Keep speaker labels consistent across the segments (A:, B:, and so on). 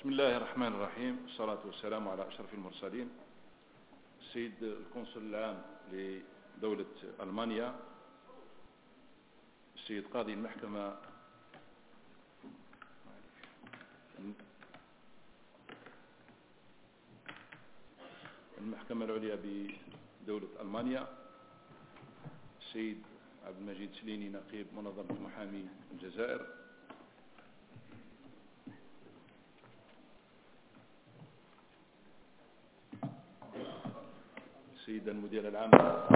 A: بسم الله الرحمن الرحيم، والصلاة والسلام على أشرف المرسلين. السيد القنصل العام لدولة ألمانيا، السيد قاضي المحكمة العليا بدولة ألمانيا، السيد عبد المجيد سليني نقيب منظمة محامي الجزائر، السيد المدير العام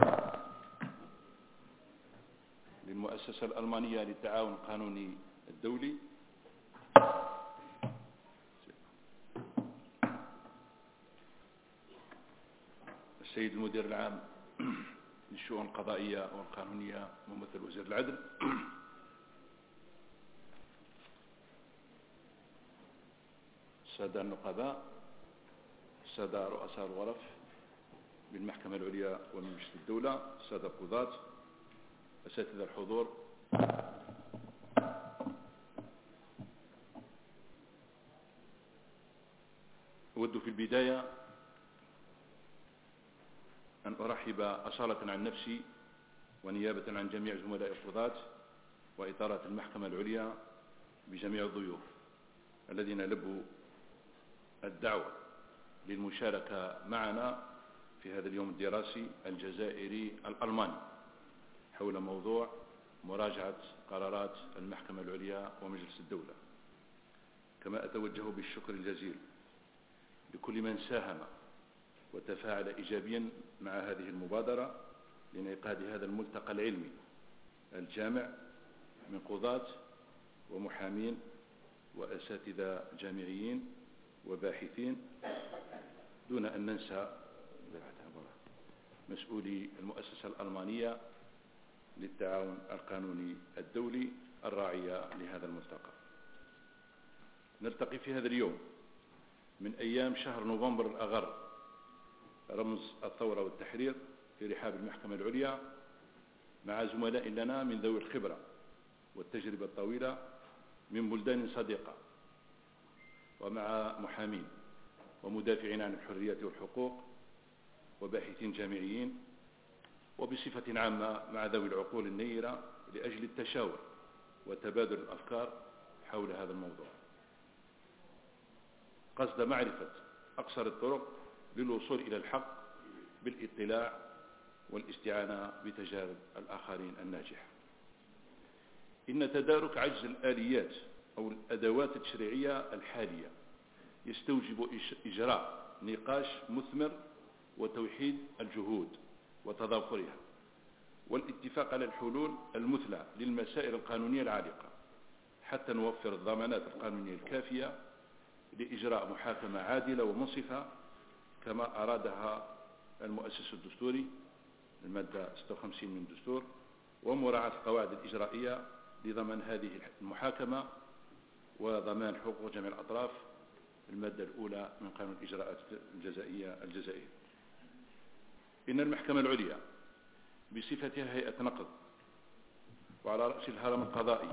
A: للمؤسسة الألمانية للتعاون القانوني الدولي، السيد المدير العام للشؤون القضائية والقانونية ممثل وزير العدل، السادة النقباء، السادة رؤساء الغرف بالمحكمة العليا ومن مجلس الدولة، السادة القضاة، أساتذة الحضور، أود في البداية أن أرحب أصالة عن نفسي ونيابة عن جميع زملاء القضاة وإطارات المحكمة العليا بجميع الضيوف الذين لبوا الدعوة للمشاركة معنا في هذا اليوم الدراسي الجزائري الألماني حول موضوع مراجعة قرارات المحكمة العليا ومجلس الدولة. كما أتوجه بالشكر الجزيل لكل من ساهم وتفاعل إيجابيا مع هذه المبادرة لانعقاد هذا الملتقى العلمي الجامع من قضاة ومحامين وأساتذة جامعيين وباحثين، دون أن ننسى مسؤولي المؤسسة الألمانية للتعاون القانوني الدولي الراعية لهذا الملتقى. نلتقي في هذا اليوم من أيام شهر نوفمبر الأغر، رمز الثورة والتحرير، في رحاب المحكمة العليا مع زملاء لنا من ذوي الخبرة والتجربة الطويلة من بلدان صديقة، ومع محامين ومدافعين عن الحريات والحقوق وباحثين جامعيين، وبصفة عامة مع ذوي العقول النيرة لأجل التشاور وتبادل الأفكار حول هذا الموضوع، قصد معرفة أقصر الطرق للوصول إلى الحق بالاطلاع والاستعانة بتجارب الآخرين الناجحة. إن تدارك عجز الآليات أو الأدوات التشريعية الحالية يستوجب إجراء نقاش مثمر وتوحيد الجهود وتضافرها والاتفاق على الحلول المثلى للمسائل القانونية العالقة، حتى نوفر الضمانات القانونية الكافية لإجراء محاكمة عادلة ومنصفة كما أرادها المؤسس الدستوري المادة 56 من الدستور، ومراعاة القواعد الإجرائية لضمان هذه المحاكمة وضمان حقوق جميع الأطراف المادة الأولى من قانون الإجراءات الجزائية الجزائري. إن المحكمة العليا بصفتها هيئة نقض وعلى رأس الهرم القضائي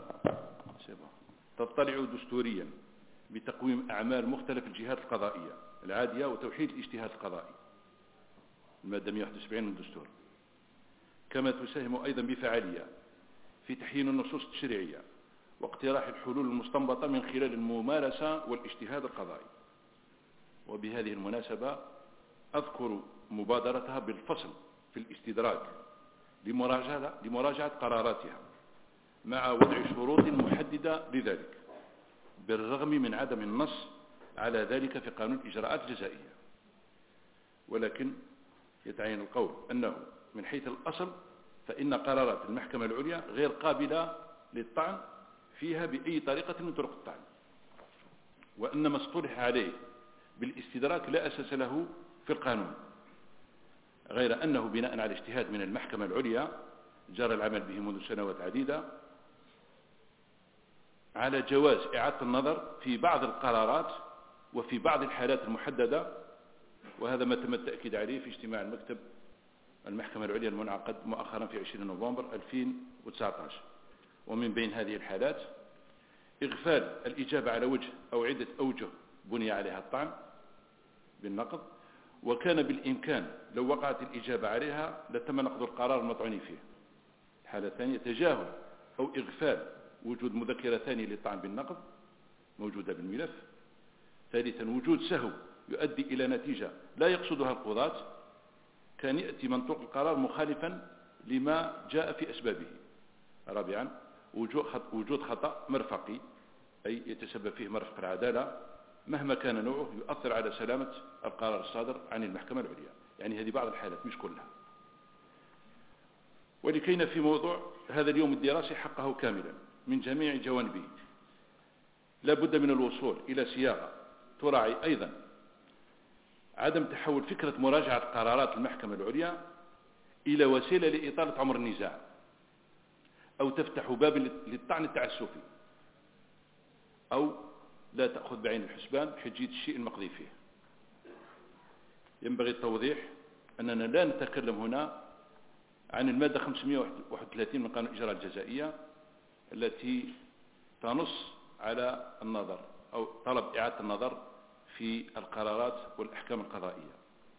A: تطلع دستوريا بتقويم أعمال مختلف الجهات القضائية العادية وتوحيد الاجتهاد القضائي المادة 171 من الدستور، كما تساهم أيضا بفعالية في تحيين النصوص التشريعية واقتراح الحلول المستنبطة من خلال الممارسة والاجتهاد القضائي. وبهذه المناسبة أذكر مبادرتها بالفصل في الاستدراك لمراجعة قراراتها مع وضع شروط محددة لذلك، بالرغم من عدم النص على ذلك في قانون الإجراءات الجزائية، ولكن يتعين القول أنه من حيث الأصل فإن قرارات المحكمة العليا غير قابلة للطعن فيها بأي طريقة من طرق الطعن، وأن ما اصطلح عليه بالاستدراك لا أساس له في القانون، غير أنه بناء على اجتهاد من المحكمة العليا جرى العمل به منذ سنوات عديدة على جواز إعادة النظر في بعض القرارات وفي بعض الحالات المحددة، وهذا ما تم التأكيد عليه في اجتماع المكتب المحكمة العليا المنعقد مؤخرا في 20 نوفمبر 2019. ومن بين هذه الحالات إغفال الإجابة على وجه أو عدة أوجه بني عليها الطعن بالنقض، وكان بالإمكان لو وقعت الإجابة عليها لتم نقض القرار المطعون فيه. الحالة الثانية تجاهل أو إغفال وجود مذكرة ثانية للطعن بالنقض موجودة بالملف. ثالثا وجود سهو يؤدي إلى نتيجة لا يقصدها القضاة، كان يأتي منطوق القرار مخالفا لما جاء في أسبابه. رابعا وجود خطأ مرفقي، أي يتسبب فيه مرفق العدالة مهما كان نوعه، يؤثر على سلامة القرار الصادر عن المحكمة العليا. يعني هذه بعض الحالات مش كلها. ولكينا في موضوع هذا اليوم الدراسي حقه كاملا من جميع جوانبه، لا بد من الوصول إلى صياغة تراعي أيضا عدم تحول فكرة مراجعة قرارات المحكمة العليا إلى وسيلة لإطالة عمر النزاع، أو تفتح باب للطعن التعسفي، أو لا تأخذ بعين الحسبان حجية الشيء المقضي فيه. ينبغي التوضيح أننا لا نتكلم هنا عن المادة 531 من قانون الإجراءات الجزائية التي تنص على النظر أو طلب إعادة النظر في القرارات والأحكام القضائية.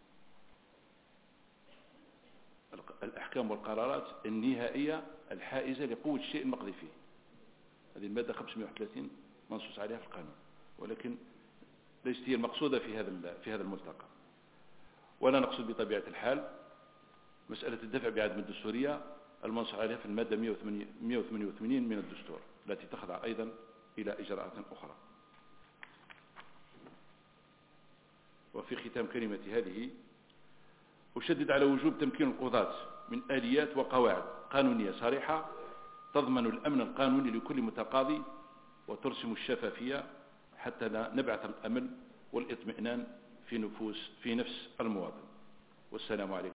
A: الأحكام والقرارات النهائية الحائزة لقوة الشيء المقضي فيه، هذه المادة 531 منصوص عليها في القانون، ولكن ليست هي المقصودة في هذا الملتقى. ولا نقصد بطبيعة الحال مسألة الدفع بعدم الدستورية المنصوص عليها في المادة 188 من الدستور التي تخضع أيضا إلى إجراءات أخرى. وفي ختام كلمتي هذه أشدد على وجوب تمكين القضاة من آليات وقواعد قانونية صريحة تضمن الأمن القانوني لكل متقاضي وترسم الشفافية حتى نبعث الأمن والاطمئنان في نفس المواطن. والسلام عليكم.